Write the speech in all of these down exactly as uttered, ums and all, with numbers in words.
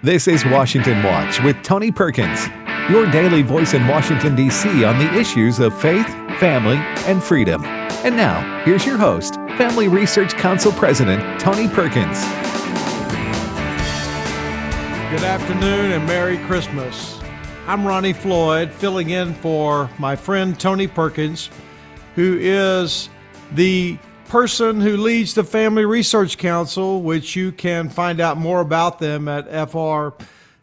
This is Washington Watch with Tony Perkins, your daily voice in Washington, D C on the issues of faith, family, and freedom. And now, here's your host, Family Research Council President Tony Perkins. Good afternoon and Merry Christmas. I'm Ronnie Floyd, filling in for my friend Tony Perkins, who is the person who leads the Family Research Council, which you can find out more about them at F R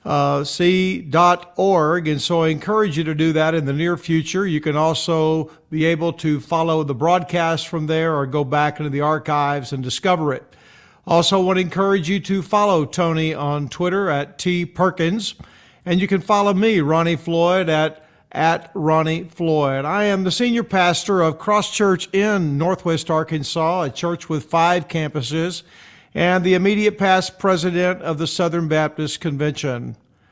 C dot org. And so I encourage you to do that in the near future. You can also be able to follow the broadcast from there or go back into the archives and discover it. Also want to encourage you to follow Tony on Twitter at T Perkins. And you can follow me, Ronnie Floyd, at at Ronnie Floyd. I am the senior pastor of Cross Church in Northwest Arkansas, a church with five campuses, and the immediate past president of the Southern Baptist Convention.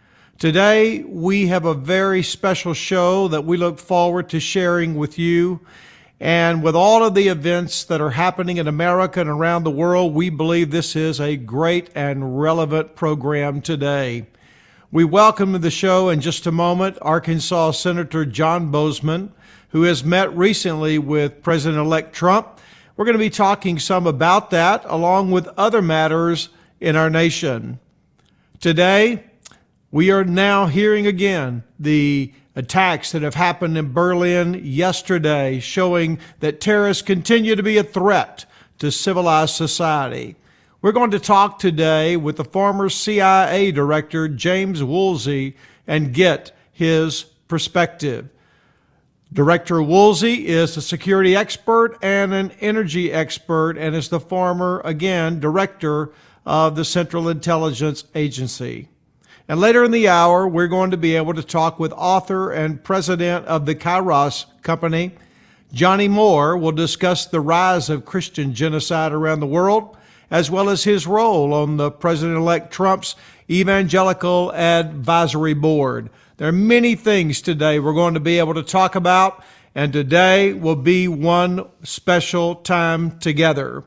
Today, we have a very special show that we look forward to sharing with you. And with all of the events that are happening in America and around the world, we believe this is a great and relevant program today. We welcome to the show in just a moment Arkansas Senator John Boozman, who has met recently with President-elect Trump. We're going to be talking some about that, along with other matters in our nation. Today, we are now hearing again the attacks that have happened in Berlin yesterday, showing that terrorists continue to be a threat to civilized society. We're going to talk today with the former C I A director, James Woolsey, and get his perspective. Director Woolsey is a security expert and an energy expert and is the former, again, director of the Central Intelligence Agency. And later in the hour, we're going to be able to talk with author and president of the Kairos Company. Johnny Moore will discuss the rise of Christian genocide around the world, as well as his role on the President-elect Trump's Evangelical Advisory Board. There are many things today we're going to be able to talk about, and today will be one special time together.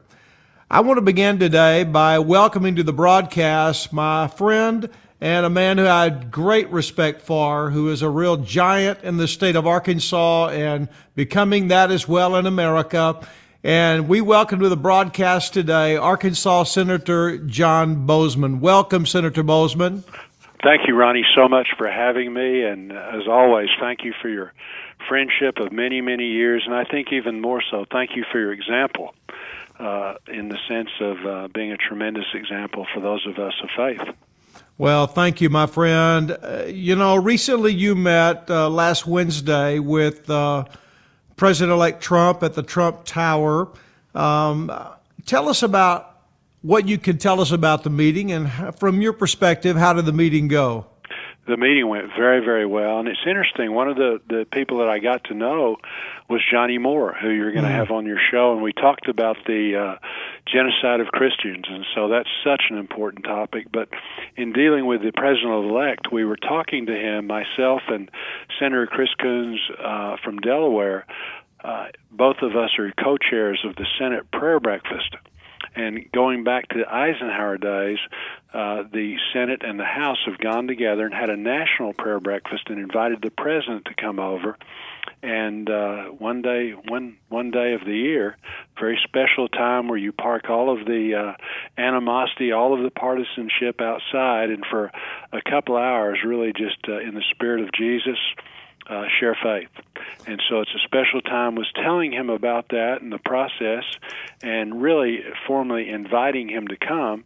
I want to begin today by welcoming to the broadcast my friend and a man who I had great respect for, who is a real giant in the state of Arkansas and becoming that as well in America. And we welcome to the broadcast today Arkansas Senator John Boozman. Welcome, Senator Boozman. Thank you, Ronnie, so much for having me. And as always, thank you for your friendship of many, many years. And I think even more so, thank you for your example uh, in the sense of uh, being a tremendous example for those of us of faith. Well, thank you, my friend. Uh, you know, recently you met uh, last Wednesday with uh, President-elect Trump at the Trump Tower. Um, tell us about what you can tell us about the meeting, and from your perspective, how did the meeting go? The meeting went very, very well, and it's interesting. One of the, the people that I got to know was Johnny Moore, who you're going to mm-hmm. have on your show, and we talked about the uh, genocide of Christians, and so that's such an important topic. But in dealing with the president-elect, we were talking to him, myself and Senator Chris Coons uh, from Delaware. Uh, both of us are co-chairs of the Senate Prayer Breakfast. And going back to the Eisenhower days, uh, the Senate and the House have gone together and had a national prayer breakfast and invited the president to come over. And uh, one day, one one day of the year, very special time where you park all of the uh, animosity, all of the partisanship outside, and for a couple hours, really just uh, in the spirit of Jesus, Uh, share faith. And so it's a special time. Was telling him about that and the process and really formally inviting him to come.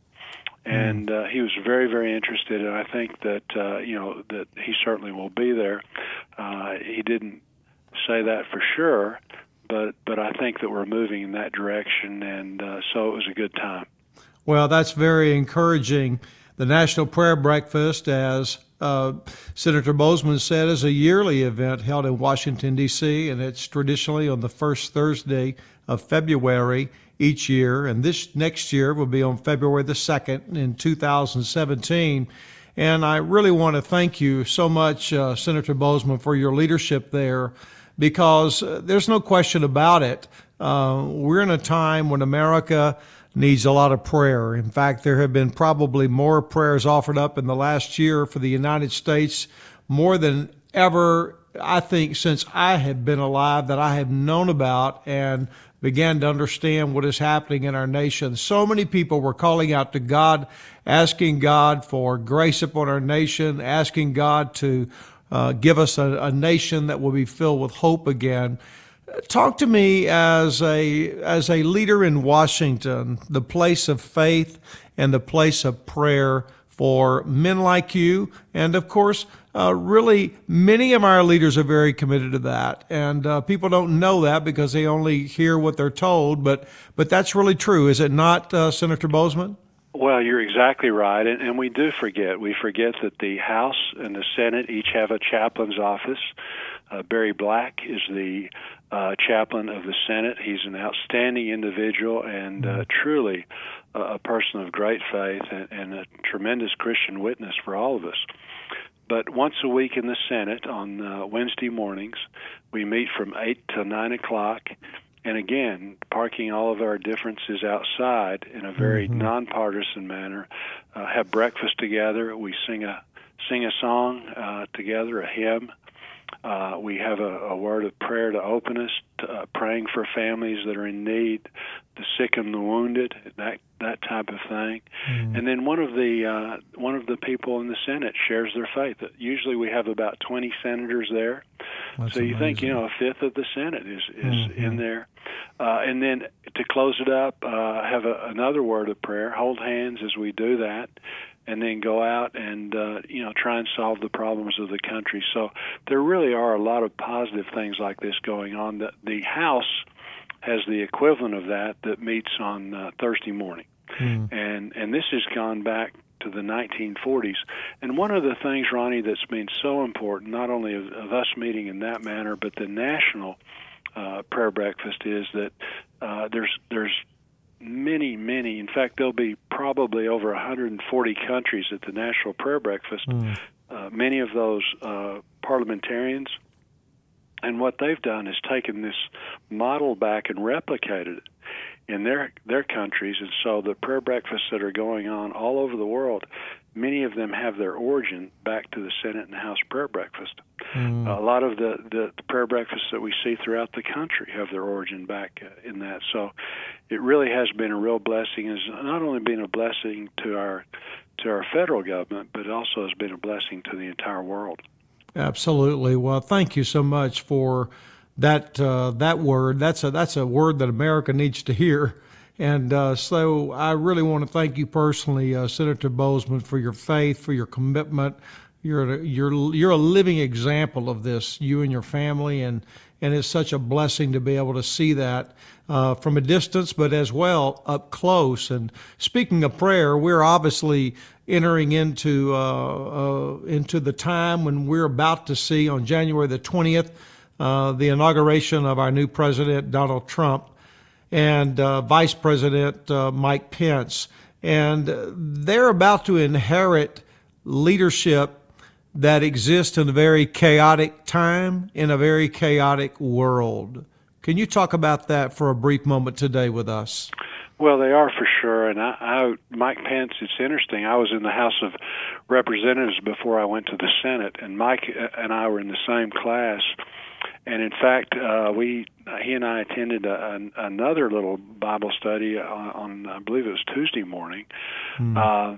And uh, he was very, very interested, and I think that, uh, you know, that he certainly will be there. Uh, he didn't say that for sure, but, but I think that we're moving in that direction, and uh, so it was a good time. Well, that's very encouraging. The National Prayer Breakfast, as uh, Senator Boozman said, is a yearly event held in Washington, D C, and it's traditionally on the first Thursday of February each year. And this next year will be on February the second in two thousand seventeen. And I really want to thank you so much, uh, Senator Boozman, for your leadership there, because uh, there's no question about it. Uh, we're in a time when America needs a lot of prayer. In fact, there have been probably more prayers offered up in the last year for the United States, more than ever, I think, since I have been alive, that I have known about and began to understand what is happening in our nation. So many people were calling out to God, asking God for grace upon our nation, asking God to uh, give us a, a nation that will be filled with hope again. Talk to me as a as a leader in Washington, the place of faith and the place of prayer for men like you. And of course, uh, really, many of our leaders are very committed to that. And uh, people don't know that because they only hear what they're told. But but that's really true, is it not, uh, Senator Boozman? Well, you're exactly right, and, and we do forget. We forget that the House and the Senate each have a chaplain's office. Uh, Barry Black is the uh, chaplain of the Senate. He's an outstanding individual and uh, truly a, a person of great faith and, and a tremendous Christian witness for all of us. But once a week in the Senate on uh, Wednesday mornings, we meet from eight to nine o'clock. And again, parking all of our differences outside in a very mm-hmm. nonpartisan manner, uh, have breakfast together. We sing a sing a song uh, together, a hymn. Uh, we have a, a word of prayer to open us, to, uh, praying for families that are in need, the sick and the wounded, that that type of thing. Mm-hmm. And then one of the uh, one of the people in the Senate shares their faith. Usually, we have about twenty senators there. That's so you amazing. Think, you know, a fifth of the Senate is is mm-hmm. in there. Uh, and then to close it up, uh, have a, another word of prayer. Hold hands as we do that. And then go out and, uh, you know, try and solve the problems of the country. So there really are a lot of positive things like this going on. The, the House has the equivalent of that that meets on uh, Thursday morning. Mm. And and this has gone back to the nineteen forties. And one of the things, Ronnie, that's been so important, not only of, of us meeting in that manner, but the national uh, prayer breakfast, is that uh, there's there's many, many. In fact, there'll be probably over one hundred forty countries at the National Prayer Breakfast, mm. uh, many of those uh, parliamentarians. And what they've done is taken this model back and replicated it in their their countries. And so the prayer breakfasts that are going on all over the world, many of them have their origin back to the Senate and House prayer breakfast. Mm. A lot of the, the, the prayer breakfasts that we see throughout the country have their origin back in that. So it really has been a real blessing. It's not only been a blessing to our to our federal government, but it also has been a blessing to the entire world. Absolutely. Well, thank you so much for that uh, that word. That's a that's a word that America needs to hear. And uh, so I really want to thank you personally, uh, Senator Boozman, for your faith, for your commitment. You're a, you're you're a living example of this, you and your family, and and it's such a blessing to be able to see that uh, from a distance, but as well up close. And speaking of prayer, we're obviously entering into uh, uh, into the time when we're about to see on January the twentieth uh, the inauguration of our new president, Donald Trump, and uh, Vice President uh, Mike Pence. And they're about to inherit leadership that exists in a very chaotic time, in a very chaotic world. Can you talk about that for a brief moment today with us? Well, they are for sure. And I, I, Mike Pence, it's interesting. I was in the House of Representatives before I went to the Senate, and Mike and I were in the same class. And in fact, uh, we he and I attended a, an, another little Bible study on, on, I believe it was Tuesday morning, mm. uh,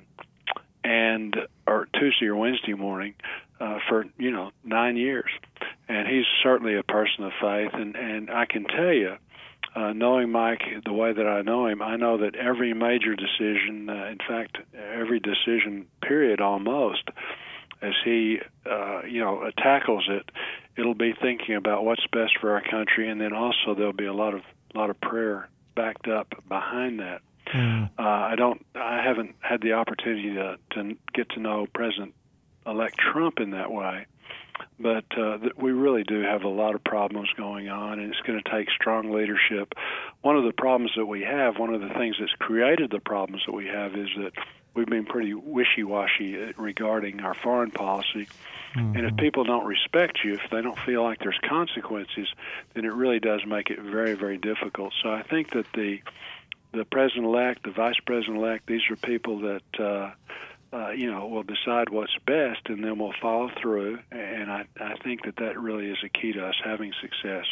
and or Tuesday or Wednesday morning uh, for you know nine years. And he's certainly a person of faith, and and I can tell you, uh, knowing Mike the way that I know him, I know that every major decision, uh, in fact, every decision period almost, as he uh, you know tackles it, it'll be thinking about what's best for our country, and then also there'll be a lot of lot of prayer backed up behind that. Mm. Uh, I don't. I haven't had the opportunity to, to get to know President-elect Trump in that way, but uh, th- we really do have a lot of problems going on, and it's going to take strong leadership. One of the problems that we have, one of the things that's created the problems that we have, is that we've been pretty wishy-washy regarding our foreign policy. Mm-hmm. And if people don't respect you, if they don't feel like there's consequences, then it really does make it very, very difficult. So I think that the the president-elect, the vice president-elect, these are people that, uh, uh, you know, will decide what's best, and then we'll follow through. And I, I think that that really is a key to us having success.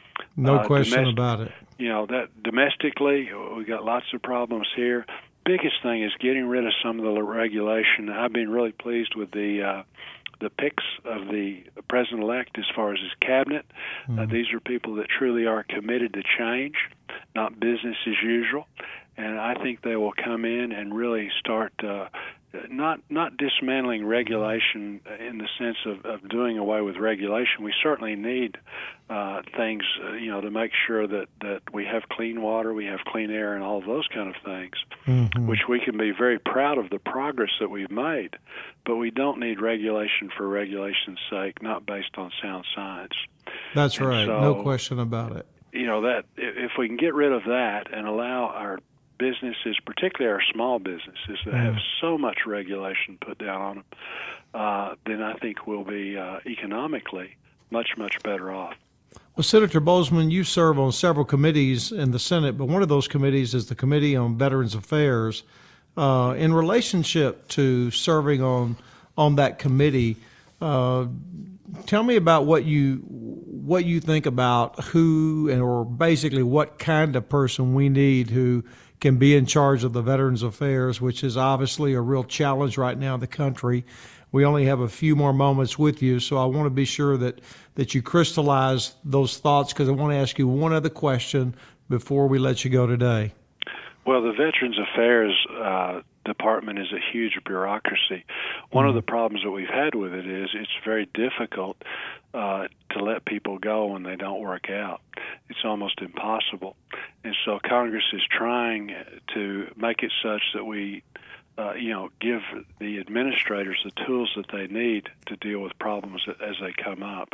No uh, question domestic, about it. You know, that domestically, we got lots of problems here. Biggest thing is getting rid of some of the regulation. I've been really pleased with the uh, the picks of the president-elect as far as his cabinet. Mm-hmm. Uh, these are people that truly are committed to change, not business as usual. And I think they will come in and really start uh, not not dismantling regulation in the sense of, of doing away with regulation. We certainly need uh, things, uh, you know, to make sure that, that we have clean water, we have clean air, and all of those kind of things, mm-hmm. which we can be very proud of the progress that we've made. But we don't need regulation for regulation's sake, not based on sound science. That's and right. So, no question about it. You know, that if we can get rid of that and allow our businesses, particularly our small businesses that have so much regulation put down on them, uh, then I think we'll be uh, economically much, much better off. Well, Senator Boozman, you serve on several committees in the Senate, but one of those committees is the Committee on Veterans Affairs. Uh, in relationship to serving on on that committee, uh, tell me about what you what you think about who and or basically what kind of person we need who can be in charge of the Veterans Affairs, which is obviously a real challenge right now in the country. We only have a few more moments with you, so I want to be sure that, that you crystallize those thoughts, because I want to ask you one other question before we let you go today. Well, the Veterans Affairs uh, Department is a huge bureaucracy. One mm-hmm. of the problems that we've had with it is it's very difficult uh, to let people go when they don't work out. It's almost impossible. And so Congress is trying to make it such that we, uh, you know, give the administrators the tools that they need to deal with problems as they come up.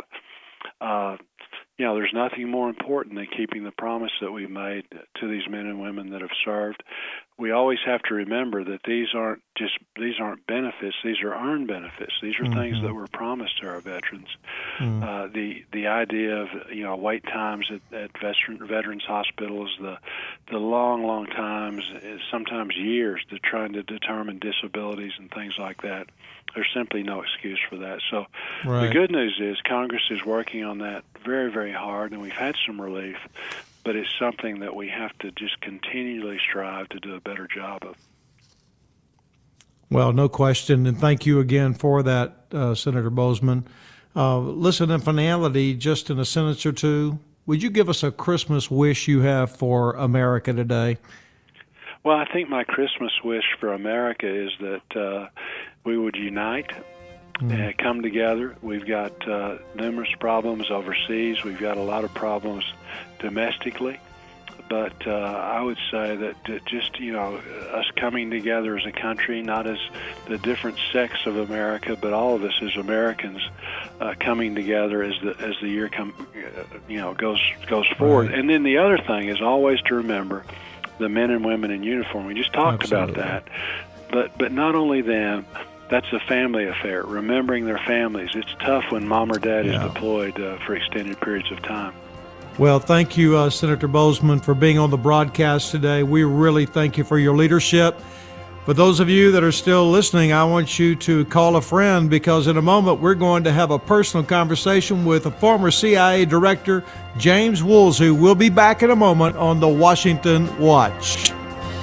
Uh, you know, there's nothing more important than keeping the promise that we've made to these men and women that have served. We always have to remember that these aren't just these aren't benefits; these are earned benefits. These are mm-hmm. things that were promised to our veterans. Mm-hmm. Uh, the the idea of you know wait times at, at veteran, veterans hospitals, the the long long times, sometimes years, to trying to determine disabilities and things like that. There's simply no excuse for that. So right. the good news is Congress is working on that very, very hard, and we've had some relief, but it's something that we have to just continually strive to do a better job of. Well, no question, and thank you again for that, uh, Senator Boozman. Uh, listen, in finality, just in a sentence or two, would you give us a Christmas wish you have for America today? Well, I think my Christmas wish for America is that uh, we would unite mm. and come together. We've got uh, numerous problems overseas. We've got a lot of problems domestically. But uh, I would say that just, you know, us coming together as a country, not as the different sects of America, but all of us as Americans uh, coming together as the as the year come, you know, goes goes forward. Right. And then the other thing is always to remember the men and women in uniform. We just talked Absolutely. about that. But but not only them, that's a family affair, remembering their families. It's tough when mom or dad yeah. is deployed uh, for extended periods of time. Well, thank you, uh, Senator Boozman, for being on the broadcast today. We really thank you for your leadership. For those of you that are still listening, I want you to call a friend, because in a moment we're going to have a personal conversation with a former C I A director, James Woolsey. We'll be back in a moment on the Washington Watch.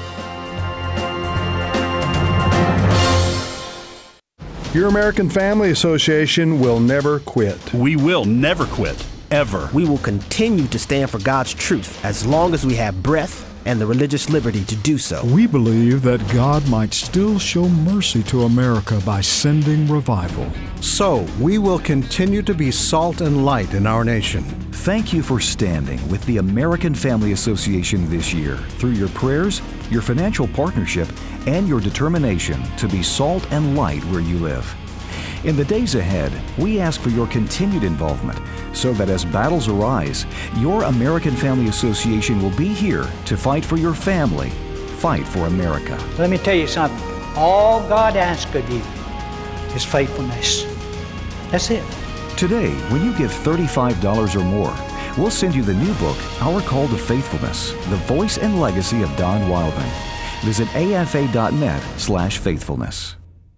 Your American Family Association will never quit. We will never quit, ever. We will continue to stand for God's truth as long as we have breath and the religious liberty to do so. We believe that God might still show mercy to America by sending revival. So, we will continue to be salt and light in our nation. Thank you for standing with the American Family Association this year through your prayers, your financial partnership, and your determination to be salt and light where you live. In the days ahead, we ask for your continued involvement so that as battles arise, your American Family Association will be here to fight for your family, fight for America. Let me tell you something. All God asks of you is faithfulness. That's it. Today, when you give thirty-five dollars or more, we'll send you the new book, Our Call to Faithfulness, The Voice and Legacy of Don Wildman. Visit afa.net slash faithfulness.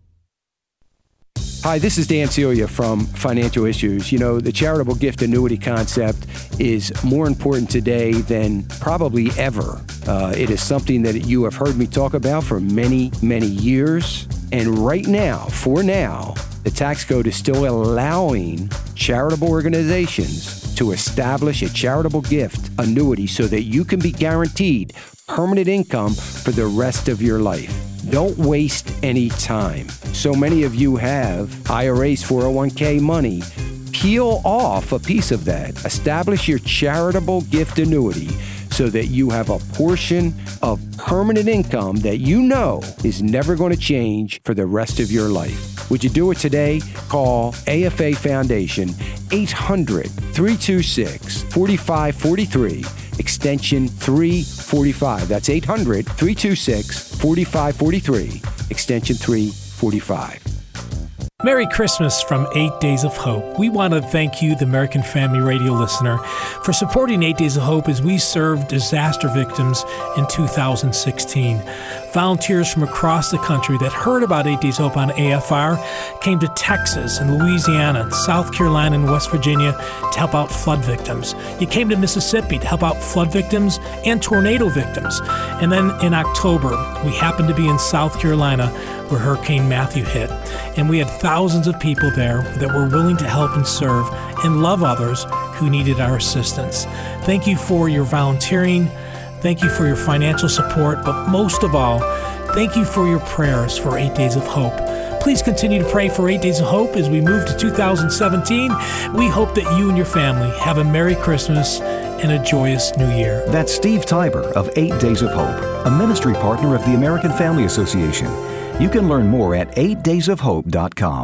Hi, this is Dan Celia from Financial Issues. You know, the charitable gift annuity concept is more important today than probably ever. Uh, it is something that you have heard me talk about for many, many years. And right now, for now, the tax code is still allowing charitable organizations to establish a charitable gift annuity so that you can be guaranteed permanent income for the rest of your life. Don't waste any time. So many of you have I R As, four oh one k money. Peel off a piece of that. Establish your charitable gift annuity so that you have a portion of permanent income that you know is never going to change for the rest of your life. Would you do it today? Call A F A Foundation, eight hundred, three two six, four five four three, extension three forty-five. That's eight hundred, three two six, four five four three, extension three forty-five. Merry Christmas from Eight Days of Hope. We want to thank you, the American Family Radio listener, for supporting Eight Days of Hope as we serve disaster victims in two thousand sixteen. Volunteers from across the country that heard about Eight Days of Hope on A F R came to Texas and Louisiana and South Carolina and West Virginia to help out flood victims. You came to Mississippi to help out flood victims and tornado victims. And then in October, we happened to be in South Carolina where Hurricane Matthew hit. And we had thousands of people there that were willing to help and serve and love others who needed our assistance. Thank you for your volunteering. Thank you for your financial support. But most of all, thank you for your prayers for Eight Days of Hope. Please continue to pray for Eight Days of Hope as we move to two thousand seventeen. We hope that you and your family have a Merry Christmas and a joyous New Year. That's Steve Tiber of Eight Days of Hope, a ministry partner of the American Family Association. You can learn more at eight days of hope dot com.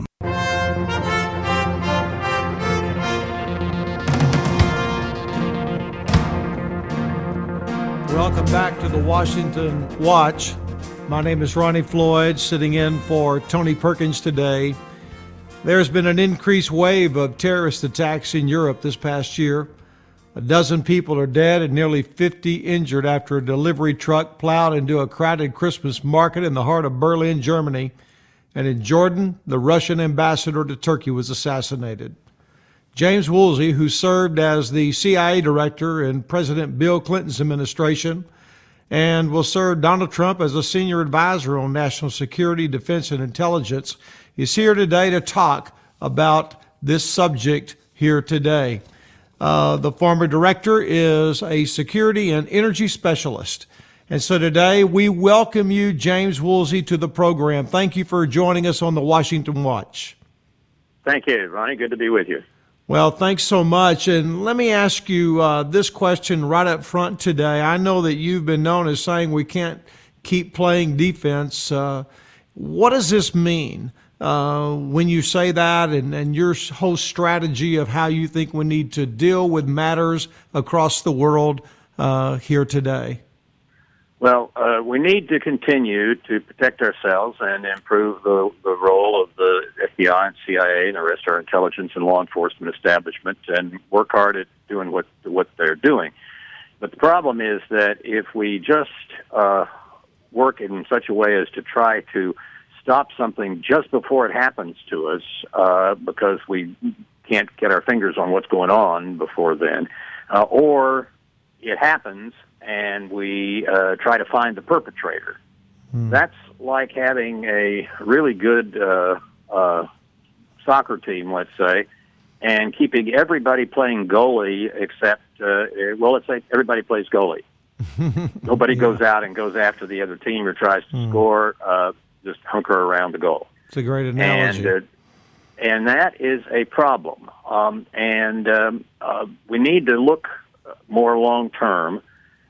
Welcome back to the Washington Watch. My name is Ronnie Floyd, sitting in for Tony Perkins today. There's been an increased wave of terrorist attacks in Europe this past year. A dozen people are dead and nearly fifty injured after a delivery truck plowed into a crowded Christmas market in the heart of Berlin, Germany. And in Jordan, the Russian ambassador to Turkey was assassinated. James Woolsey, who served as the C I A director in President Bill Clinton's administration and will serve Donald Trump as a senior advisor on national security, defense, and intelligence, is here today to talk about this subject here today. Uh, the former director is a security and energy specialist. And so today we welcome you, James Woolsey, to the program. Thank you for joining us on the Washington Watch. Thank you, Ronnie. Good to be with you. Well, thanks so much. And let me ask you uh, this question right up front today. I know that you've been known as saying we can't keep playing defense. Uh, what does this mean? Uh, when you say that and, and your whole strategy of how you think we need to deal with matters across the world uh, here today? Well, uh, we need to continue to protect ourselves and improve the, the role of the F B I and C I A and the rest of our intelligence and law enforcement establishment and work hard at doing what what they're doing. But the problem is that if we just uh, work in such a way as to try to stop something just before it happens to us uh, because we can't get our fingers on what's going on before then, uh, or it happens and we uh, try to find the perpetrator. Hmm. That's like having a really good uh, uh, soccer team, let's say, and keeping everybody playing goalie except, uh, well, let's say everybody plays goalie. Nobody yeah. goes out and goes after the other team or tries to hmm. score. Uh, just hunker around the goal. It's a great analogy. And, uh, and that is a problem. Um, and um, uh, we need to look more long-term.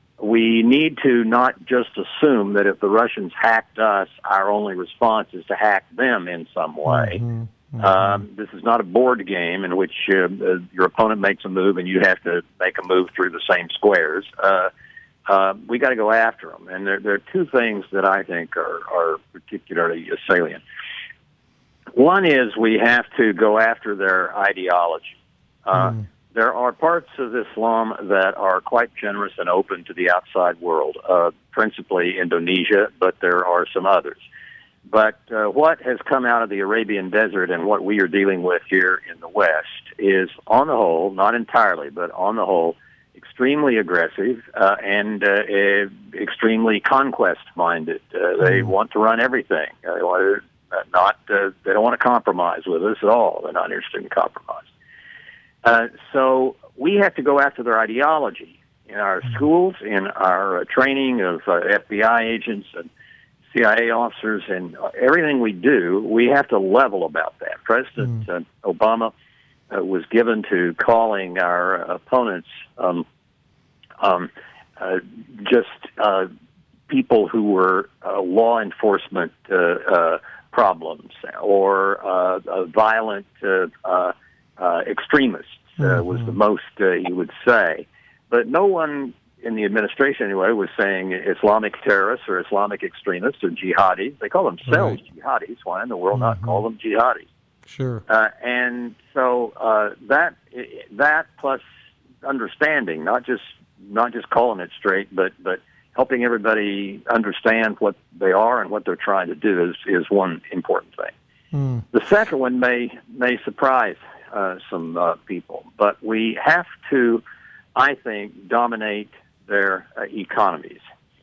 We need to not just assume that if the Russians hacked us, our only response is to hack them in some way. Mm-hmm. Mm-hmm. Um, this is not a board game in which uh, uh, your opponent makes a move and you have to make a move through the same squares. Uh, Uh, we got to go after them. And there, there are two things that I think are, are particularly salient. One is we have to go after their ideology. Uh, mm. there are parts of Islam that are quite generous and open to the outside world, uh, principally Indonesia, but there are some others. But uh, what has come out of the Arabian Desert and what we are dealing with here in the West is, on the whole, not entirely, but on the whole, extremely aggressive uh, and uh, uh, extremely conquest-minded. Uh, they want to run everything. Uh, they want to, uh, not. Uh, they don't want to compromise with us at all. They're not interested in compromise. Uh, so we have to go after their ideology in our schools, in our uh, training of uh, F B I agents and C I A officers, and uh, everything we do. We have to level about that. President mm. uh, Obama uh, was given to calling our opponents um, um, uh, just uh, people who were uh, law enforcement uh, uh, problems or uh, uh, violent uh, uh, uh, extremists uh, mm-hmm. was the most uh, he would say. But no one in the administration, anyway, was saying Islamic terrorists or Islamic extremists or jihadis. They call themselves right. jihadis. Why in the world mm-hmm. not call them jihadis? Sure. Uh, and so uh, that that plus understanding, not just not just calling it straight, but but helping everybody understand what they are and what they're trying to do is is one important thing. Mm. The second one may may surprise uh, some uh, people, but we have to, I think, dominate their uh, economies.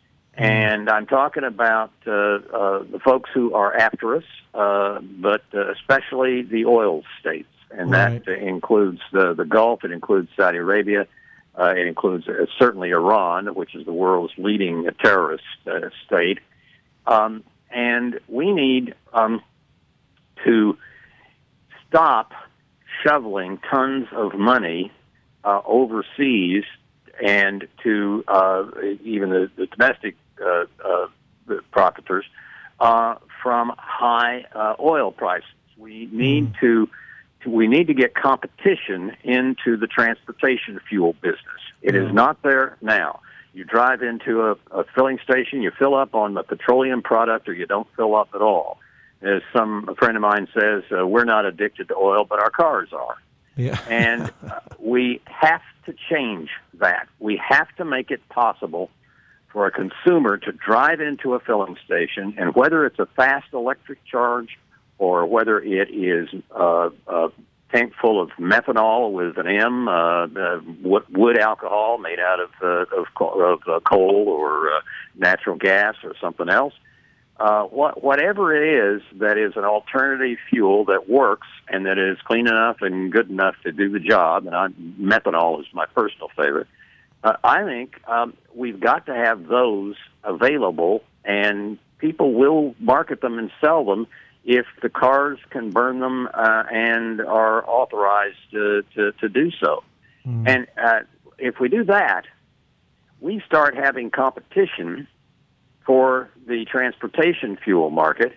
And I'm talking about uh, uh, the folks who are after us, uh, but uh, especially the oil states. And right. that uh, includes the, the Gulf, it includes Saudi Arabia, uh, it includes uh, certainly Iran, which is the world's leading uh, terrorist uh, state. Um, and we need um, to stop shoveling tons of money uh, overseas and to uh, even the, the domestic uh, uh, the profiteers uh, from high uh, oil prices. We need mm. to, to we need to get competition into the transportation fuel business. It mm. is not there now. You drive into a, a filling station, you fill up on the petroleum product, or you don't fill up at all. As some a friend of mine says, uh, we're not addicted to oil, but our cars are. Yeah. And uh, we have to change that. We have to make it possible for a consumer to drive into a filling station, and whether it's a fast electric charge or whether it is uh, a tank full of methanol with an M, uh, uh, wood alcohol made out of uh, of, of uh, coal or uh, natural gas or something else, Uh, what, whatever it is that is an alternative fuel that works and that is clean enough and good enough to do the job, and I, methanol is my personal favorite, uh, I think um, we've got to have those available, and people will market them and sell them if the cars can burn them uh, and are authorized uh, to, to do so. Mm. And uh, if we do that, we start having competition for the transportation fuel market,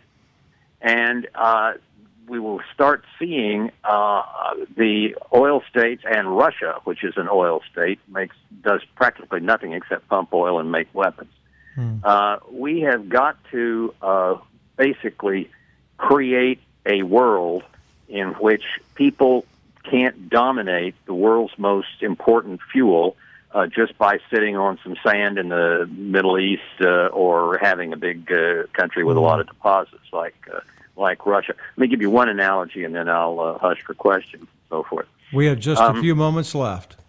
and uh, we will start seeing uh, the oil states and Russia, which is an oil state, makes does practically nothing except pump oil and make weapons. Hmm. Uh, we have got to uh, basically create a world in which people can't dominate the world's most important fuel Uh, just by sitting on some sand in the Middle East uh, or having a big uh, country with a lot of deposits like uh, like Russia. Let me give you one analogy, and then I'll uh, hush for questions and so forth. We have just um, a few moments left.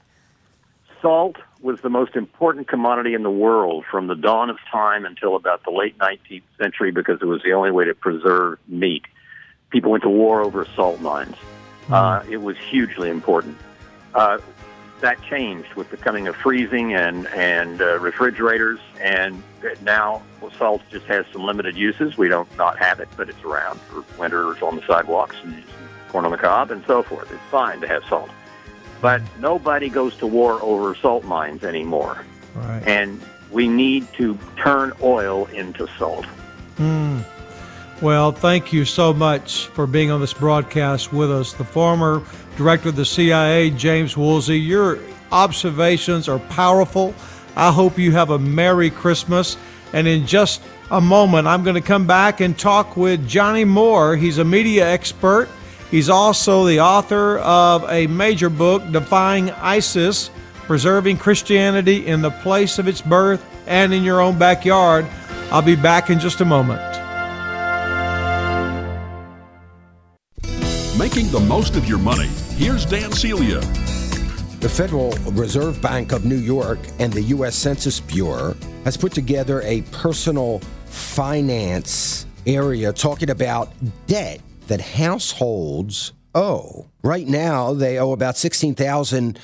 Salt was the most important commodity in the world from the dawn of time until about the late nineteenth century because it was the only way to preserve meat. People went to war over salt mines. Mm. Uh, it was hugely important. Uh, That changed with the coming of freezing and and uh, refrigerators, and now well, salt just has some limited uses. We don't not have it, but it's around for winters on the sidewalks and corn on the cob and so forth. It's fine to have salt, but nobody goes to war over salt mines anymore. Right. And we need to turn oil into salt. Mm. Well, thank you so much for being on this broadcast with us. The former director of the C I A, James Woolsey, your observations are powerful. I hope you have a Merry Christmas. And in just a moment, I'm going to come back and talk with Johnny Moore. He's a media expert, He's also the author of a major book, Defying ISIS, Preserving Christianity in the Place of Its Birth and in Your Own Backyard. I'll be back in just a moment. Making the most of your money. Here's Dan Celia. The Federal Reserve Bank of New York and the U S Census Bureau has put together a personal finance area talking about debt that households owe. Right now, they owe about sixteen thousand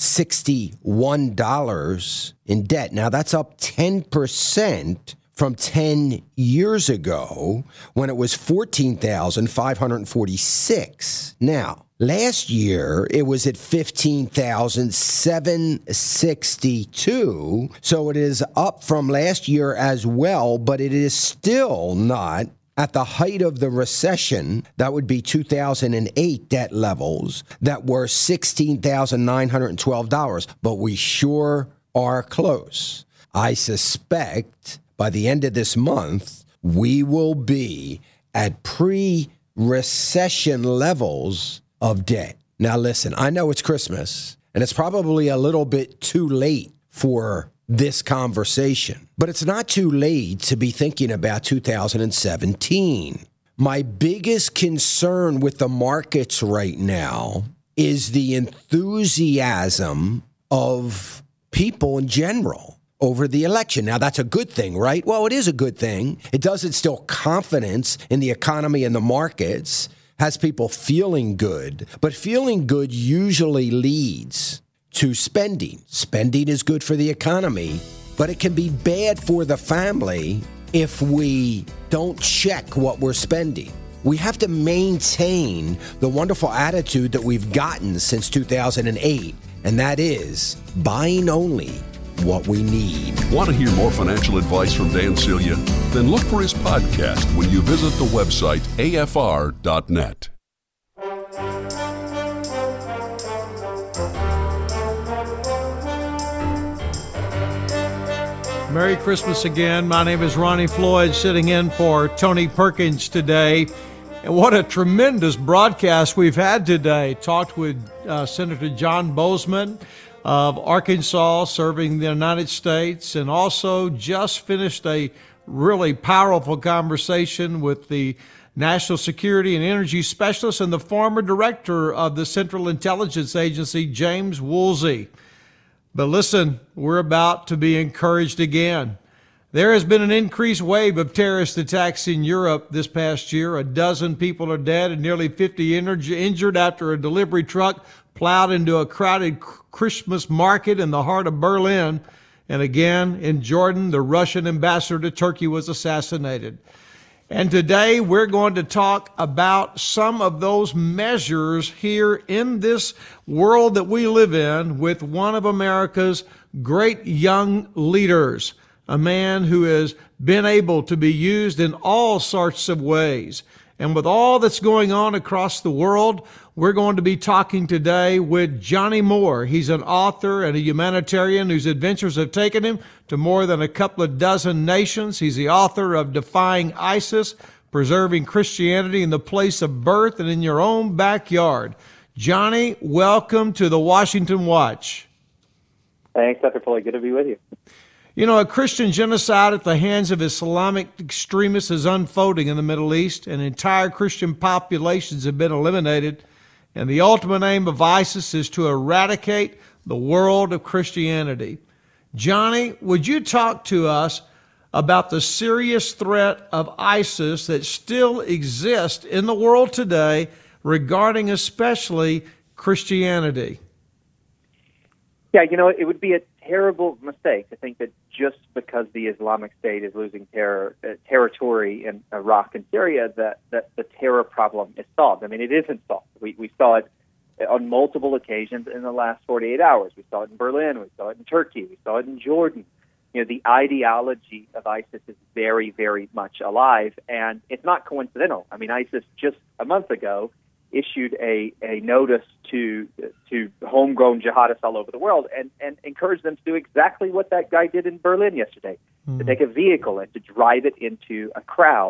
sixty-one dollars in debt. Now, that's up ten percent from ten years ago when it was fourteen thousand five hundred forty-six dollars. Now, last year, it was at fifteen thousand seven hundred sixty-two dollars, so it is up from last year as well, but it is still not at the height of the recession. That would be two thousand eight debt levels that were sixteen thousand nine hundred twelve dollars, but we sure are close. I suspect by the end of this month, we will be at pre-recession levels of debt. Now listen, I know it's Christmas, and it's probably a little bit too late for this conversation, but it's not too late to be thinking about two thousand seventeen. My biggest concern with the markets right now is the enthusiasm of people in general over the election. Now, that's a good thing, right? Well, it is a good thing. It does instill confidence in the economy and the markets, has people feeling good. But feeling good usually leads to spending. Spending is good for the economy, but it can be bad for the family if we don't check what we're spending. We have to maintain the wonderful attitude that we've gotten since two thousand eight, and that is buying only what we need. Want to hear more financial advice from Dan Celia? Then look for his podcast when you visit the website A F R dot net. Merry Christmas again. My name is Ronnie Floyd, sitting in for Tony Perkins today. And what a tremendous broadcast we've had today. Talked with uh, Senator John Boozman of Arkansas, serving the United States, and also just finished a really powerful conversation with the National Security and Energy Specialist and the former director of the Central Intelligence Agency, James Woolsey. But listen, we're about to be encouraged again. There has been an increased wave of terrorist attacks in Europe this past year. A dozen people are dead and nearly fifty injured after a delivery truck plowed into a crowded Christmas market in the heart of Berlin. And again, in Jordan, the Russian ambassador to Turkey was assassinated. And today we're going to talk about some of those measures here in this world that we live in with one of America's great young leaders, a man who has been able to be used in all sorts of ways. And with all that's going on across the world, we're going to be talking today with Johnny Moore. He's an author and a humanitarian whose adventures have taken him to more than a couple of dozen nations. He's the author of Defying ISIS, Preserving Christianity in the Place of Birth and in Your Own Backyard. Johnny, welcome to the Washington Watch. Thanks, Doctor Floyd. Good to be with you. You know, a Christian genocide at the hands of Islamic extremists is unfolding in the Middle East, and entire Christian populations have been eliminated. And the ultimate aim of ISIS is to eradicate the world of Christianity. Johnny, would you talk to us about the serious threat of ISIS that still exists in the world today regarding especially Christianity? Yeah, you know, it would be a terrible mistake to think that just because the Islamic State is losing terror, uh, territory in Iraq and Syria, that, that the terror problem is solved. I mean, it isn't solved. We, we saw it on multiple occasions in the last forty-eight hours. We saw it in Berlin. We saw it in Turkey. We saw it in Jordan. You know, the ideology of ISIS is very, very much alive, and it's not coincidental. I mean, ISIS just a month ago issued a, a notice to to homegrown jihadists all over the world and, and encouraged them to do exactly what that guy did in Berlin yesterday, mm-hmm. to take a vehicle and to drive it into a crowd.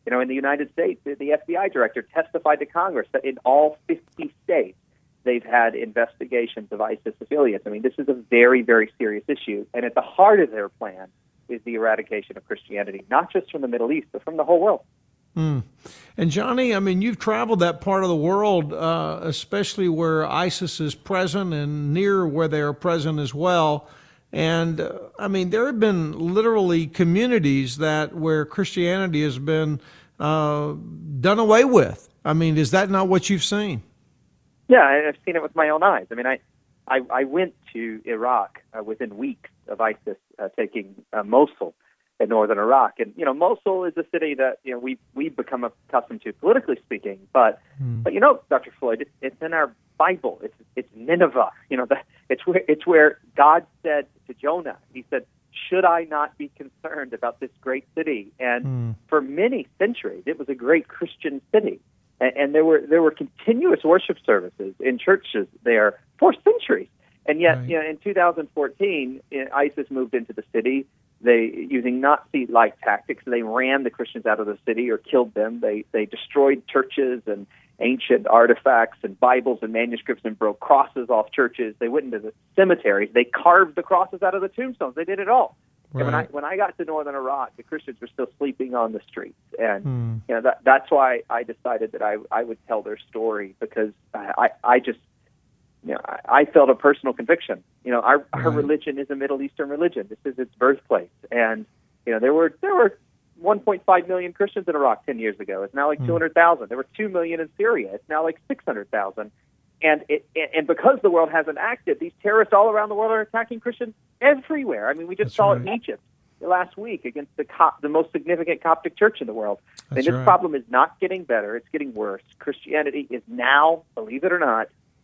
You know, in the United States, the F B I director testified to Congress that in all fifty states, they've had investigations of ISIS affiliates. I mean, this is a very, very serious issue. And at the heart of their plan is the eradication of Christianity, not just from the Middle East, but from the whole world. Mm. And Johnny, I mean, you've traveled that part of the world, uh, especially where ISIS is present and near where they are present as well. And uh, I mean, there have been literally communities that where Christianity has been uh, done away with. I mean, is that not what you've seen? Yeah, I've seen it with my own eyes. I mean, I I, I went to Iraq uh, within weeks of ISIS uh, taking uh, Mosul in northern Iraq, and you know, Mosul is a city that you know we we've become accustomed to politically speaking. But mm. but you know, Doctor Floyd, it's, it's in our Bible. It's it's Nineveh. You know, the, it's where it's where God said to Jonah, He said, "Should I not be concerned about this great city?" And mm. for many centuries, it was a great Christian city. And there were there were continuous worship services in churches there for centuries, and yet, right. you know, in two thousand fourteen, ISIS moved into the city. They, using Nazi-like tactics, they ran the Christians out of the city or killed them. They they destroyed churches and ancient artifacts and Bibles and manuscripts and broke crosses off churches. They went into the cemeteries. They carved the crosses out of the tombstones. They did it all. Right. And when I when I got to northern Iraq, the Christians were still sleeping on the streets, and hmm. you know that that's why I decided that I I would tell their story, because I I just you know I, I felt a personal conviction. You know, our right. our religion is a Middle Eastern religion. This is its birthplace, and you know there were there were one point five million Christians in Iraq ten years ago. It's now like hmm. two hundred thousand. There were two million in Syria. It's now like six hundred thousand. And it, and because the world hasn't acted, these terrorists all around the world are attacking Christians everywhere. I mean, we just That's saw right. it in Egypt last week against the Cop, the most significant Coptic church in the world. That's and this right. problem is not getting better; it's getting worse. Christianity is now, believe it or not,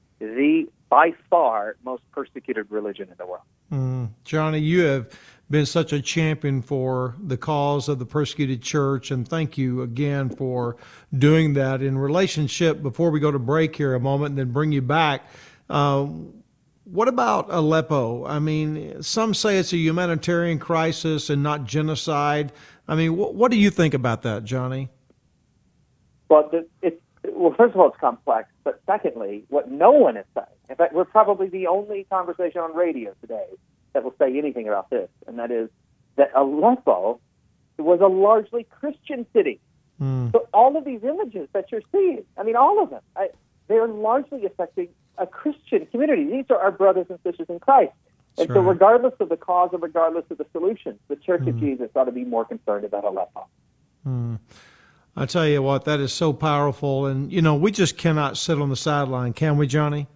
the by far most persecuted religion in the world. Mm. Johnny, you have been such a champion for the cause of the persecuted church, and thank you again for doing that. In relationship, before we go to break here a moment and then bring you back, uh, what about Aleppo? I mean, some say it's a humanitarian crisis and not genocide. I mean, wh- what do you think about that, Johnny? Well, the, it's, well, first of all, it's complex, but secondly, what no one is saying, in fact, we're probably the only conversation on radio today that will say anything about this, and that is that Aleppo was a largely Christian city. Mm. So all of these images that you're seeing, I mean, all of them, I, they're largely affecting a Christian community. These are our brothers and sisters in Christ. And sure. so regardless of the cause and regardless of the solutions, the Church mm. of Jesus ought to be more concerned about Aleppo. Mm. I tell you what, that is so powerful. And, you know, we just cannot sit on the sideline, can we, Johnny?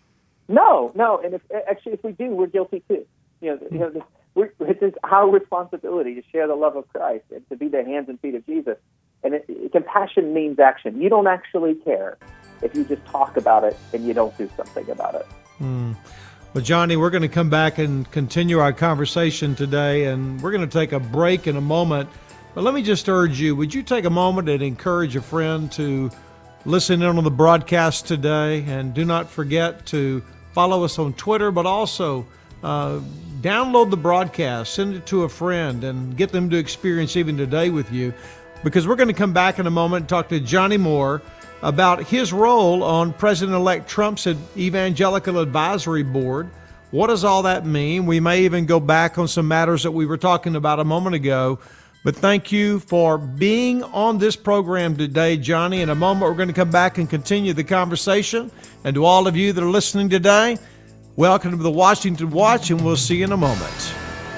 No, no. And if, actually, if we do, we're guilty too. You know, you know this, we're, it's our responsibility to share the love of Christ and to be the hands and feet of Jesus. And it, it, compassion means action. You don't actually care if you just talk about it and you don't do something about it. Mm. Well, Johnny, we're going to come back and continue our conversation today, and we're going to take a break in a moment. But let me just urge you, would you take a moment and encourage a friend to listen in on the broadcast today? And do not forget to follow us on Twitter, but also uh, download the broadcast, send it to a friend, and get them to experience even today with you. Because we're going to come back in a moment and talk to Johnny Moore about his role on President-elect Trump's Evangelical Advisory Board. What does all that mean? We may even go back on some matters that we were talking about a moment ago. But thank you for being on this program today, Johnny. In a moment, we're going to come back and continue the conversation. And to all of you that are listening today, welcome to the Washington Watch, and we'll see you in a moment.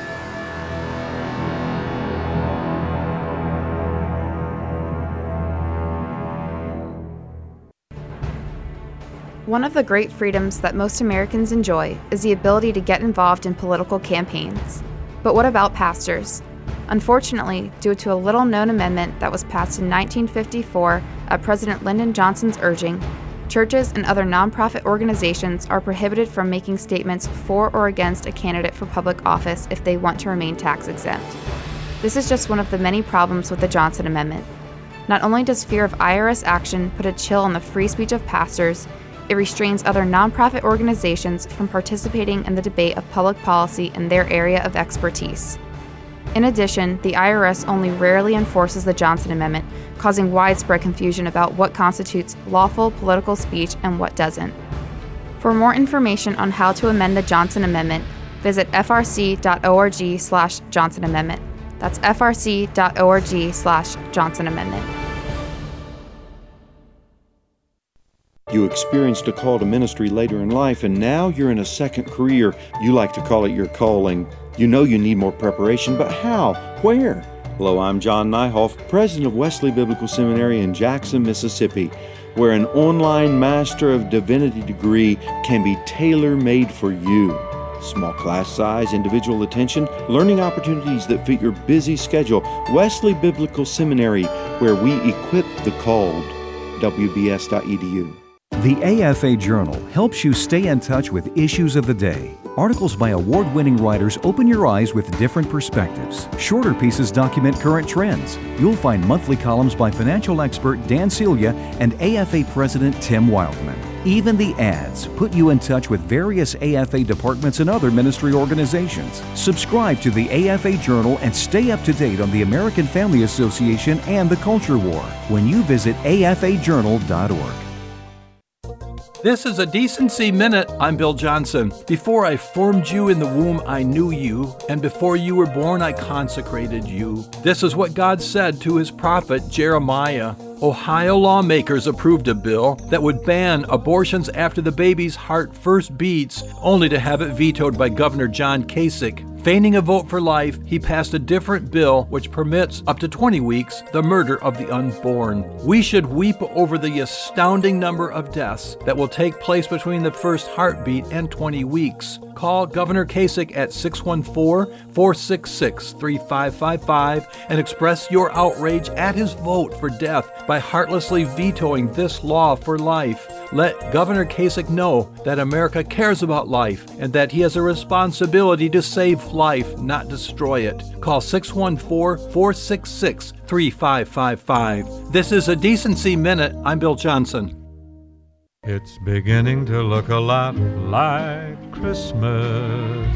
One of the great freedoms that most Americans enjoy is the ability to get involved in political campaigns. But what about pastors? Unfortunately, due to a little-known amendment that was passed in nineteen fifty-four at President Lyndon Johnson's urging, churches and other nonprofit organizations are prohibited from making statements for or against a candidate for public office if they want to remain tax-exempt. This is just one of the many problems with the Johnson Amendment. Not only does fear of I R S action put a chill on the free speech of pastors, it restrains other nonprofit organizations from participating in the debate of public policy in their area of expertise. In addition, the I R S only rarely enforces the Johnson Amendment, causing widespread confusion about what constitutes lawful political speech and what doesn't. For more information on how to amend the Johnson Amendment, visit f r c dot org slash Johnson Amendment. That's f r c dot org slash Johnson Amendment. You experienced a call to ministry later in life, and now you're in a second career. You like to call it your calling. You know you need more preparation, but how? Where? Hello, I'm John Nyhoff, president of Wesley Biblical Seminary in Jackson, Mississippi, where an online Master of Divinity degree can be tailor-made for you. Small class size, individual attention, learning opportunities that fit your busy schedule. Wesley Biblical Seminary, where we equip the called. w b s dot e d u. The A F A Journal helps you stay in touch with issues of the day. Articles by award-winning writers open your eyes with different perspectives. Shorter pieces document current trends. You'll find monthly columns by financial expert Dan Celia and A F A President Tim Wildman. Even the ads put you in touch with various A F A departments and other ministry organizations. Subscribe to the A F A Journal and stay up to date on the American Family Association and the Culture War when you visit a f a journal dot org. This is a Decency Minute. I'm Bill Johnson. Before I formed you in the womb, I knew you, and before you were born, I consecrated you. This is what God said to his prophet Jeremiah. Ohio lawmakers approved a bill that would ban abortions after the baby's heart first beats, only to have it vetoed by Governor John Kasich. Feigning a vote for life, he passed a different bill which permits up to twenty weeks the murder of the unborn. We should weep over the astounding number of deaths that will take place between the first heartbeat and twenty weeks. Call Governor Kasich at six one four, four six six, three five five five and express your outrage at his vote for death by heartlessly vetoing this law for life. Let Governor Kasich know that America cares about life and that he has a responsibility to save life, not destroy it. Call six one four, four six six, three five five five. This is a Decency Minute. I'm Bill Johnson. It's beginning to look a lot like Christmas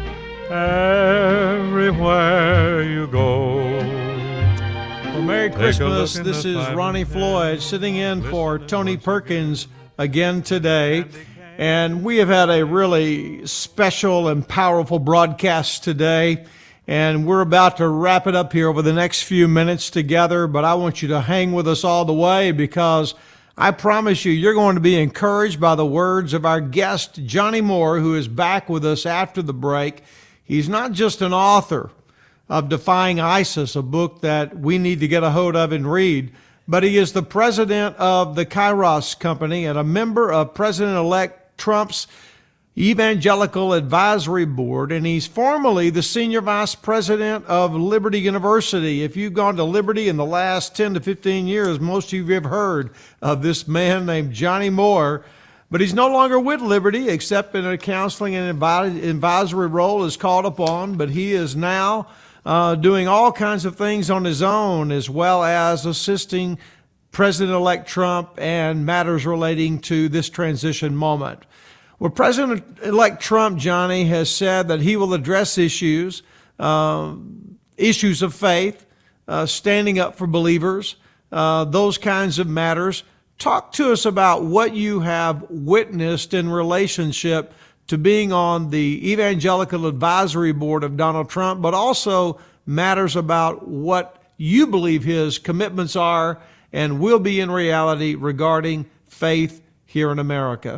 everywhere you go. Well, Merry Christmas. This is Ronnie Floyd sitting in for Tony Perkins again today. And we have had a really special and powerful broadcast today. And we're about to wrap it up here over the next few minutes together. But I want you to hang with us all the way, because I promise you, you're going to be encouraged by the words of our guest, Johnny Moore, who is back with us after the break. He's not just an author of Defying ISIS, a book that we need to get a hold of and read, but he is the president of the Kairos Company and a member of President-elect Trump's Evangelical Advisory Board, and he's formerly the senior vice president of Liberty University. If you've gone to Liberty in the last ten to fifteen years, most of you have heard of this man named Johnny Moore. But he's no longer with Liberty, except in a counseling and advisory role is called upon. But he is now uh, doing all kinds of things on his own, as well as assisting President-elect Trump and matters relating to this transition moment. Well, President-elect Trump, Johnny, has said that he will address issues, uh, issues of faith, uh, standing up for believers, uh, those kinds of matters. Talk to us about what you have witnessed in relationship to being on the Evangelical Advisory Board of Donald Trump, but also matters about what you believe his commitments are and will be in reality regarding faith here in America.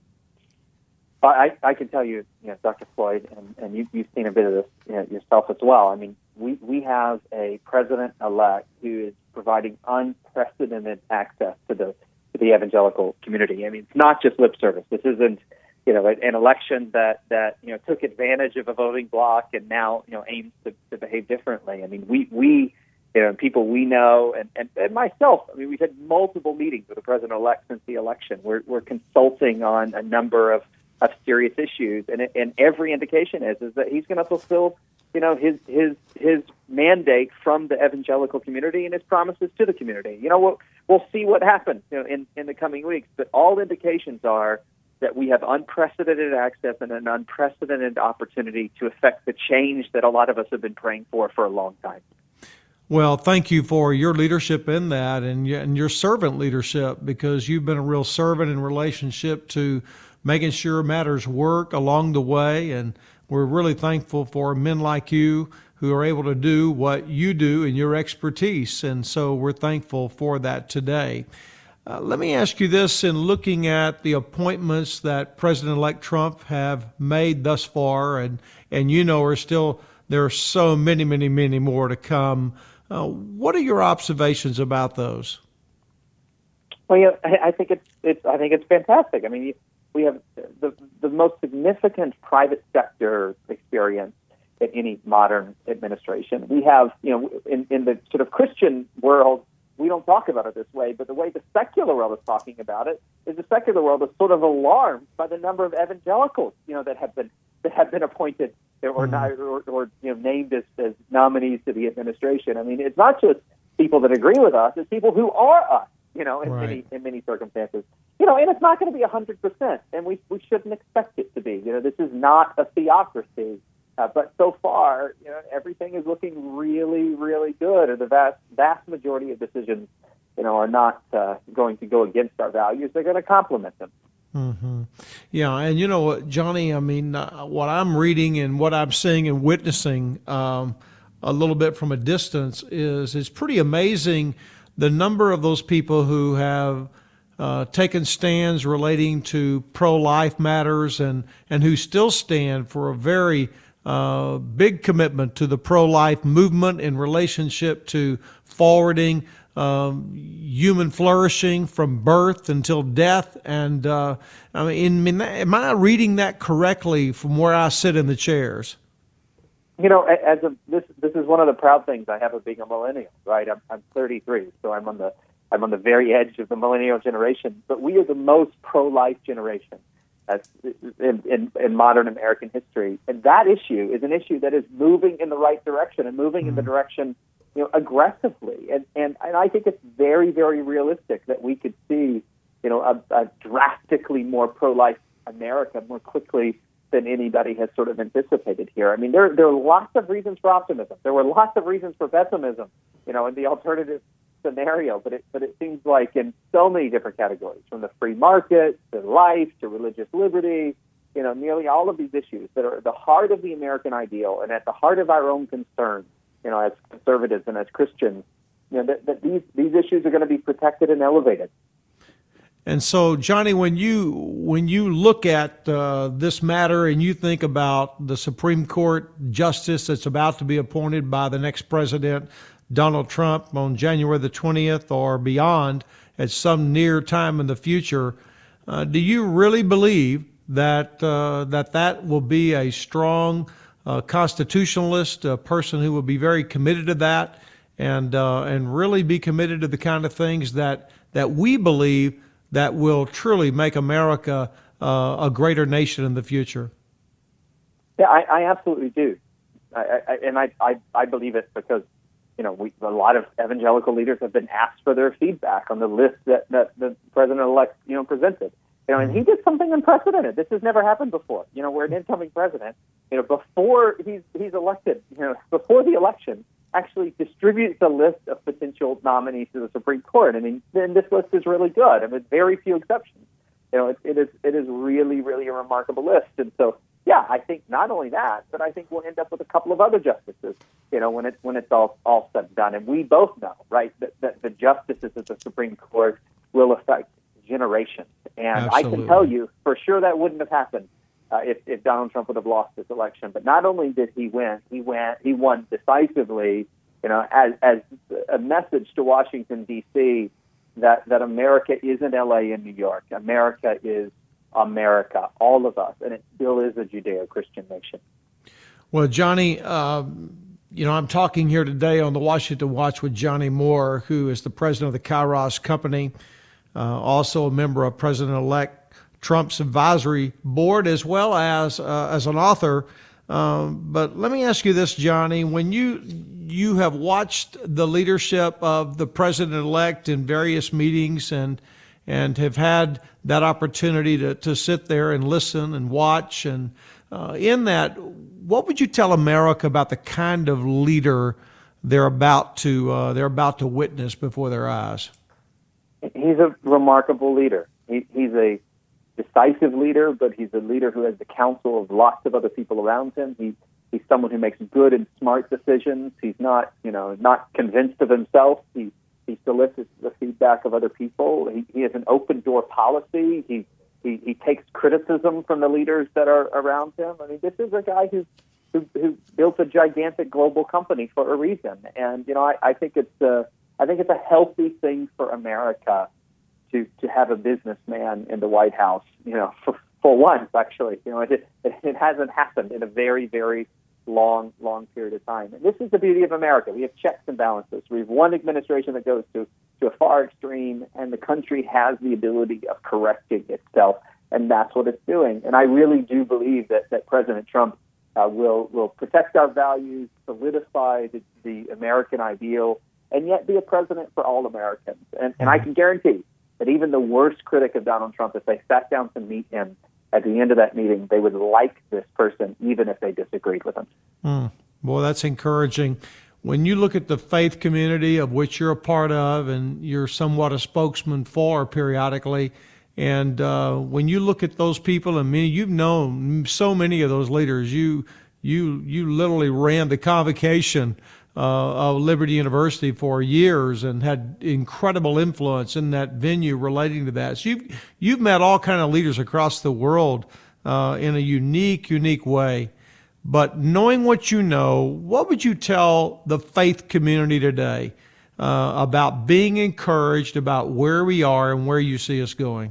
I, I can tell you, you know, Doctor Floyd, and, and you, you've seen a bit of this, you know, yourself as well. I mean, we, we have a president-elect who is providing unprecedented access to the to the evangelical community. I mean, it's not just lip service. This isn't, you know, an election that, that you know took advantage of a voting bloc and now you know aims to, to behave differently. I mean, we we you know people we know and, and, and myself. I mean, we've had multiple meetings with the president-elect since the election. We're we're consulting on a number of of serious issues, and and every indication is is that he's going to fulfill, you know, his his his mandate from the evangelical community and his promises to the community. You know, we'll we'll see what happens, you know, in in the coming weeks. But all indications are that we have unprecedented access and an unprecedented opportunity to affect the change that a lot of us have been praying for for a long time. Well, thank you for your leadership in that and your, and your servant leadership, because you've been a real servant in relationship to making sure matters work along the way. And we're really thankful for men like you who are able to do what you do in your expertise. And so we're thankful for that today. Uh, let me ask you this, in looking at the appointments that President-elect Trump have made thus far, and, and you know are still, there are so many, many, many more to come. Uh, what are your observations about those? Well, yeah, I, I think it's, it's I think it's fantastic. I mean, we have the the most significant private sector experience in any modern administration. We have, you know, in, in the sort of Christian world, we don't talk about it this way, but the way the secular world is talking about it is the secular world is sort of alarmed by the number of evangelicals, you know, that have been that have been appointed or not, or, or you know, named as, as nominees to the administration. I mean, it's not just people that agree with us; it's people who are us, you know, in right. many in many circumstances. You know, and it's not going to be a hundred percent, and we we shouldn't expect it to be. You know, this is not a theocracy, uh, but so far, you know, everything is looking really, really good. And the vast vast majority of decisions, you know, are not uh, going to go against our values; they're going to complement them. Mm-hmm. Yeah, and you know what, Johnny, I mean, uh, what I'm reading and what I'm seeing and witnessing um, a little bit from a distance is it's pretty amazing the number of those people who have uh, taken stands relating to pro-life matters and, and who still stand for a very uh, big commitment to the pro-life movement in relationship to forwarding Um, human flourishing from birth until death. And uh, I mean, in, am I reading that correctly from where I sit in the chairs? You know, as a, this this is one of the proud things I have of being a millennial, right? I'm, I'm thirty-three, so I'm on the I'm on the very edge of the millennial generation. But we are the most pro-life generation as, in, in, in modern American history, and that issue is an issue that is moving in the right direction and moving mm-hmm. in the direction, you know, aggressively, and, and and I think it's very, very realistic that we could see, you know, a, a drastically more pro-life America more quickly than anybody has sort of anticipated here. I mean, there there are lots of reasons for optimism. There were lots of reasons for pessimism, you know, in the alternative scenario. But it but it seems like in so many different categories, from the free market to life to religious liberty, you know, nearly all of these issues that are at the heart of the American ideal and at the heart of our own concerns, you know, as conservatives and as Christians, you know, that, that these these issues are going to be protected and elevated. And so, Johnny, when you when you look at uh, this matter and you think about the Supreme Court justice that's about to be appointed by the next president, Donald Trump, on January the twentieth or beyond, at some near time in the future, uh, do you really believe that uh, that that will be a strong uh, constitutionalist, a person who will be very committed to that, and uh, and really be committed to the kind of things that that we believe that will truly make America uh, a greater nation in the future? Yeah, I, I absolutely do, I, I, and I, I I believe it because, you know, we, a lot of evangelical leaders have been asked for their feedback on the list that, that the president-elect, you know, presented. You know, and he did something unprecedented. This has never happened before. You know, where an incoming president, you know, before he's he's elected, you know, before the election, actually distributes a list of potential nominees to the Supreme Court. I mean, then this list is really good. I mean, very few exceptions. You know, it, it is it is really, really a remarkable list. And so, yeah, I think not only that, but I think we'll end up with a couple of other justices, you know, when it when it's all all said and done. And we both know, right, that, that the justices of the Supreme Court will affect generations. And Absolutely. I can tell you for sure that wouldn't have happened uh, if, if Donald Trump would have lost this election. But not only did he win, he went he won decisively, you know, as as a message to Washington, D C that, that America isn't L A and New York. America is America, all of us, and it still is a Judeo-Christian nation. Well, Johnny, uh, you know, I'm talking here today on the Washington Watch with Johnny Moore, who is the president of the Kairos Company, uh, also a member of President-elect Trump's advisory board, as well as uh, as an author. Um, but let me ask you this, Johnny: when you you have watched the leadership of the president-elect in various meetings and and have had that opportunity to, to sit there and listen and watch. And uh, in that, what would you tell America about the kind of leader they're about to uh, they're about to witness before their eyes? He's a remarkable leader. He, he's a decisive leader, but he's a leader who has the counsel of lots of other people around him. He, he's someone who makes good and smart decisions. He's not, you know, not convinced of himself. He he solicits the feedback of other people. He, he has an open door policy. He, he he takes criticism from the leaders that are around him. I mean, this is a guy who's who, who built a gigantic global company for a reason. And you know, I, I think it's uh, I think it's a healthy thing for America to to have a businessman in the White House. You know, for for once, actually, you know, it it, it hasn't happened in a very very long long period of time. And this is the beauty of America. We have checks and balances. We have one administration that goes to to a far extreme, and the country has the ability of correcting itself, and that's what it's doing. And I really do believe that that President Trump uh, will will protect our values, solidify the, the American ideal, and yet be a president for all Americans. And, and I can guarantee that even the worst critic of Donald Trump, if they sat down to meet him, at the end of that meeting, they would like this person, even if they disagreed with him. Mm. Boy, that's encouraging. When you look at the faith community of which you're a part of and you're somewhat a spokesman for periodically, and uh, when you look at those people, and many, you've known so many of those leaders, you you you literally ran the convocation Uh, of Liberty University for years and had incredible influence in that venue relating to that. So you've, you've met all kind of leaders across the world uh, in a unique, unique way. But knowing what you know, what would you tell the faith community today uh, about being encouraged about where we are and where you see us going?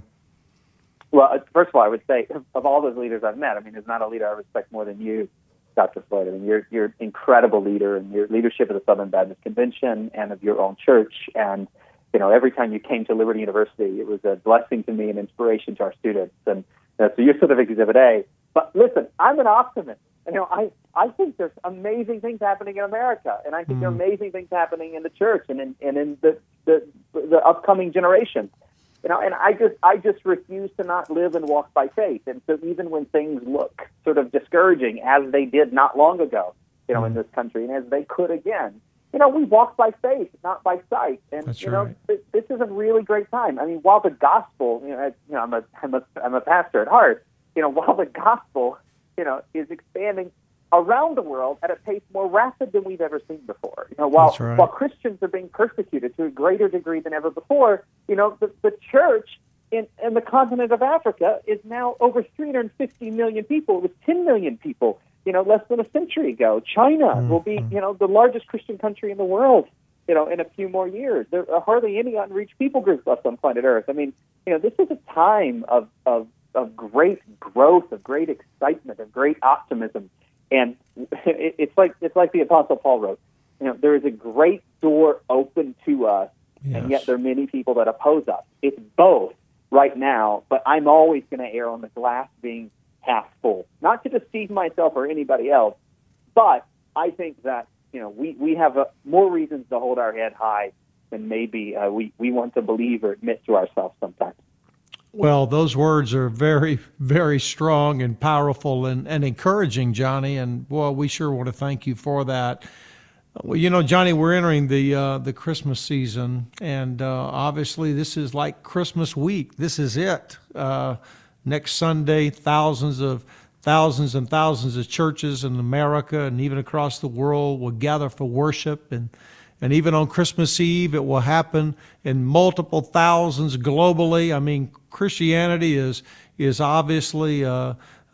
Well, first of all, I would say of all those leaders I've met, I mean, there's not a leader I respect more than you, Doctor Floyd. I mean, you're you're an incredible leader, and your leadership of the Southern Baptist Convention and of your own church. And you know, every time you came to Liberty University, it was a blessing to me and inspiration to our students. And uh, so you're sort of Exhibit A. But listen, I'm an optimist. You know, I I think there's amazing things happening in America, and I think mm. there are amazing things happening in the church and in and in the the, the upcoming generation. You know, and I just I just refuse to not live and walk by faith. And so even when things look sort of discouraging, as they did not long ago, you know, in this country, and as they could again, you know, we walk by faith, not by sight. And That's you know, right. this, this is a really great time. I mean, while the gospel, you know, I, you know, I'm a I'm a I'm a pastor at heart. You know, while the gospel, you know, is expanding around the world at a pace more rapid than we've ever seen before. You know, while That's right. while Christians are being persecuted to a greater degree than ever before, you know, the, the church in, in the continent of Africa is now over three hundred fifty million people. It was ten million people, you know, less than a century ago. China mm-hmm. will be, you know, the largest Christian country in the world, you know, in a few more years. There are hardly any unreached people groups left on planet Earth. I mean, you know, this is a time of, of, of great growth, of great excitement, of great optimism. And it's like it's like the Apostle Paul wrote, you know, there is a great door open to us, yes. and yet there are many people that oppose us. It's both right now, but I'm always going to err on the glass being half full. Not to deceive myself or anybody else, but I think that, you know, we, we have a, more reasons to hold our head high than maybe uh, we, we want to believe or admit to ourselves sometimes. Well, those words are very, very strong and powerful and, and encouraging, Johnny. And, well, we sure want to thank you for that. Well, you know, Johnny, we're entering the uh, the Christmas season, and uh, obviously this is like Christmas week. This is it. Uh, next Sunday, thousands of thousands and thousands of churches in America and even across the world will gather for worship, and and even on Christmas Eve, it will happen in multiple thousands globally. I mean, Christianity is is obviously uh,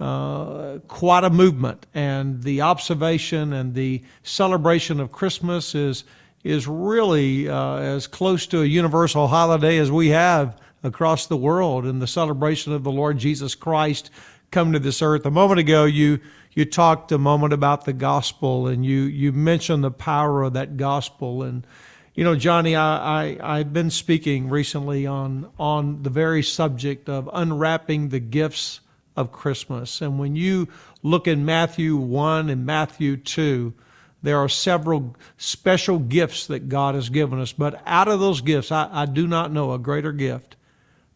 uh, quite a movement, and the observation and the celebration of Christmas is is really uh, as close to a universal holiday as we have across the world, in the celebration of the Lord Jesus Christ come to this earth. A moment ago, you you talked a moment about the gospel, and you you mentioned the power of that gospel. And you know, Johnny, I, I I've been speaking recently on on the very subject of unwrapping the gifts of Christmas. And when you look in Matthew one and Matthew two, there are several special gifts that God has given us. But out of those gifts, I, I do not know a greater gift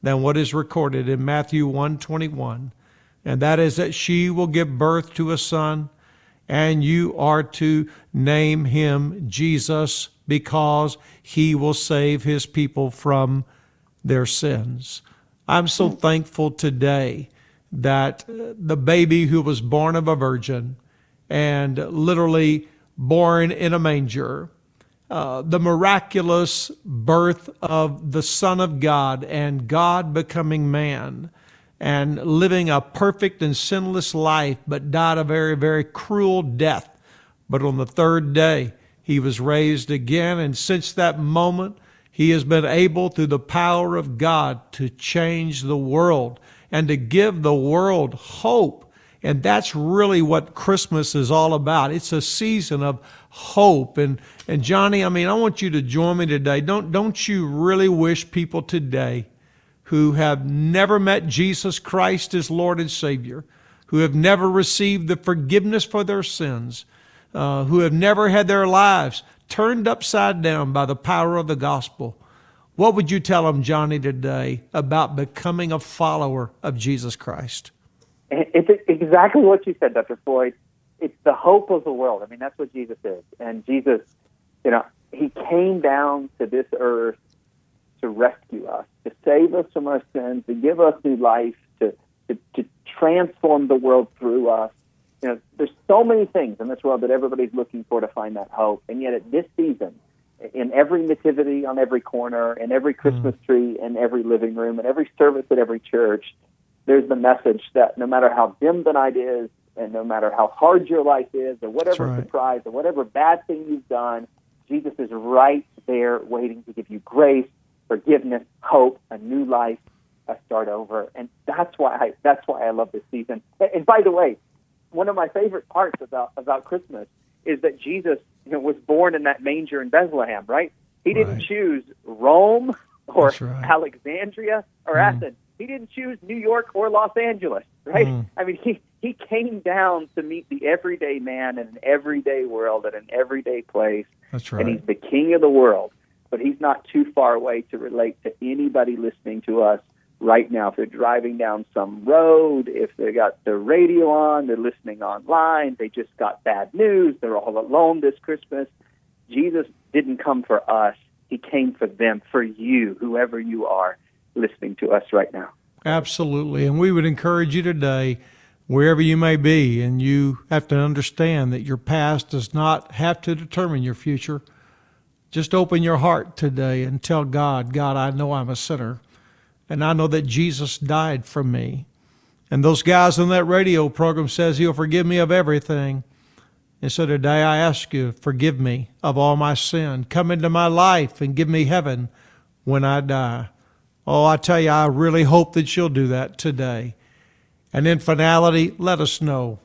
than what is recorded in Matthew one twenty-one, and that is that she will give birth to a son, and you are to name him Jesus, because he will save his people from their sins. I'm so thankful today that the baby who was born of a virgin and literally born in a manger, uh, the miraculous birth of the Son of God and God becoming man and living a perfect and sinless life, but died a very, very cruel death. But on the third day, he was raised again, and since that moment, he has been able, through the power of God, to change the world and to give the world hope. And that's really what Christmas is all about. It's a season of hope. And and Johnny, I mean, I want you to join me today. Don't don't you really wish people today who have never met Jesus Christ as Lord and Savior, who have never received the forgiveness for their sins, uh, who have never had their lives turned upside down by the power of the gospel, what would you tell them, Johnny, today about becoming a follower of Jesus Christ? It's exactly what you said, Doctor Floyd. It's the hope of the world. I mean, that's what Jesus is. And Jesus, you know, he came down to this earth to rescue us, to save us from our sins, to give us new life, to, to, to transform the world through us. You know, there's so many things in this world that everybody's looking for to find that hope. And yet at this season, in every nativity on every corner, in every Christmas mm. tree, in every living room, in every service at every church, there's the message that no matter how dim the night is, and no matter how hard your life is, or whatever right. surprise, or whatever bad thing you've done, Jesus is right there waiting to give you grace, forgiveness, hope, a new life, a start over. And that's why I, that's why I love this season. And by the way, one of my favorite parts about, about Christmas is that Jesus, you know, was born in that manger in Bethlehem, right? He right. didn't choose Rome or right. Alexandria or mm. Athens. He didn't choose New York or Los Angeles, right? Mm. I mean, he, he came down to meet the everyday man in an everyday world at an everyday place. That's right. And he's the king of the world. But he's not too far away to relate to anybody listening to us right now. If they're driving down some road, if they got the radio on, they're listening online, they just got bad news, they're all alone this Christmas. Jesus didn't come for us. He came for them, for you, whoever you are listening to us right now. Absolutely. And we would encourage you today, wherever you may be, and you have to understand that your past does not have to determine your future. Just open your heart today and tell God, God, I know I'm a sinner, and I know that Jesus died for me. And those guys on that radio program says he'll forgive me of everything. And so today I ask you, forgive me of all my sin. Come into my life and give me heaven when I die. Oh, I tell you, I really hope that you'll do that today. And in finality, let us know.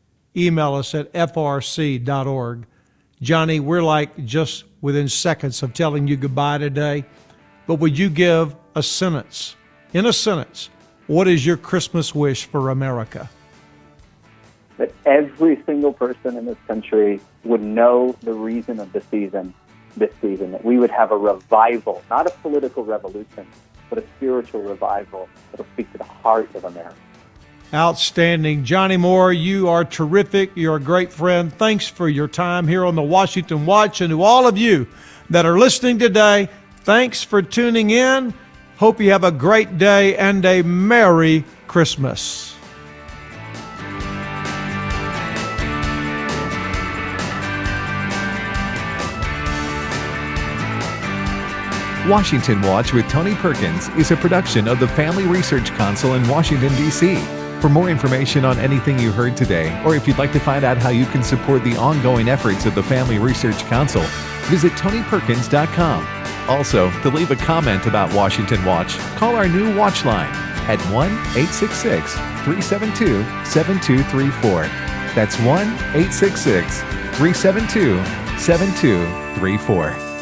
Email us at f r c dot org. Johnny, we're like just within seconds of telling you goodbye today, but would you give a sentence, in a sentence, what is your Christmas wish for America? That every single person in this country would know the reason of the season, this season, that we would have a revival, not a political revolution, but a spiritual revival that will speak to the heart of America. Outstanding. Johnny Moore, you are terrific. You're a great friend. Thanks for your time here on the Washington Watch. And to all of you that are listening today, thanks for tuning in. Hope you have a great day and a Merry Christmas. Washington Watch with Tony Perkins is a production of the Family Research Council in Washington, D C For more information on anything you heard today, or if you'd like to find out how you can support the ongoing efforts of the Family Research Council, visit tony perkins dot com. Also, to leave a comment about Washington Watch, call our new Watch line at one eight six six, three seven two, seven two three four. That's one eight six six, three seven two, seven two three four.